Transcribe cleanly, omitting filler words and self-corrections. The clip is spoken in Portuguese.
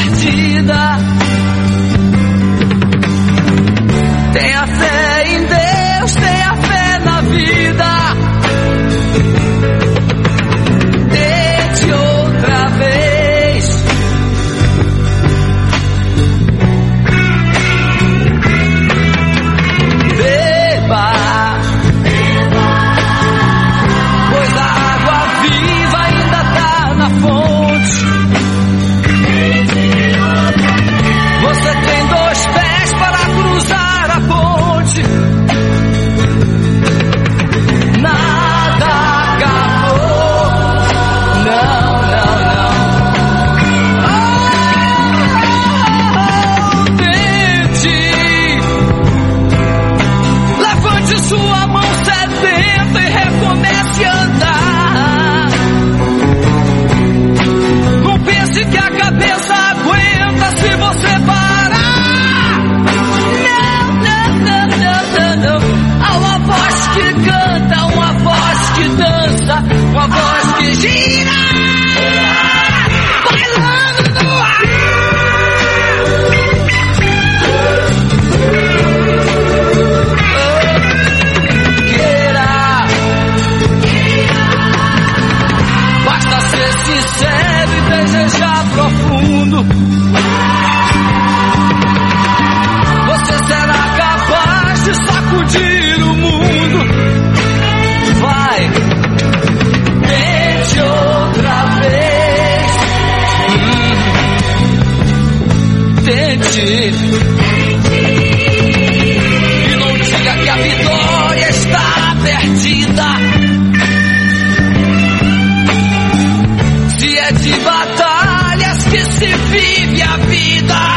perdida. Tenha fé em Deus, tenha fé na vida. Tente outra vez. Beba, pois a água viva ainda tá na fonte. Você tem 2 pés para cruzar a ponte. Nada acabou. Não, não, não. Tente. Levante sua mão sedenta e recomece a andar. Não pense que a cabeça aguenta se você parar. Não, não, não, não, não. Há uma voz que canta, uma voz que dança, uma voz que gira, bailando no ar. Queira, basta ser sincero e desejar profundo. Você será capaz de sacudir o mundo. Vai, tente outra vez. Tente. E não diga que a vitória está perdida. Se é de batalhas que se vive a vida.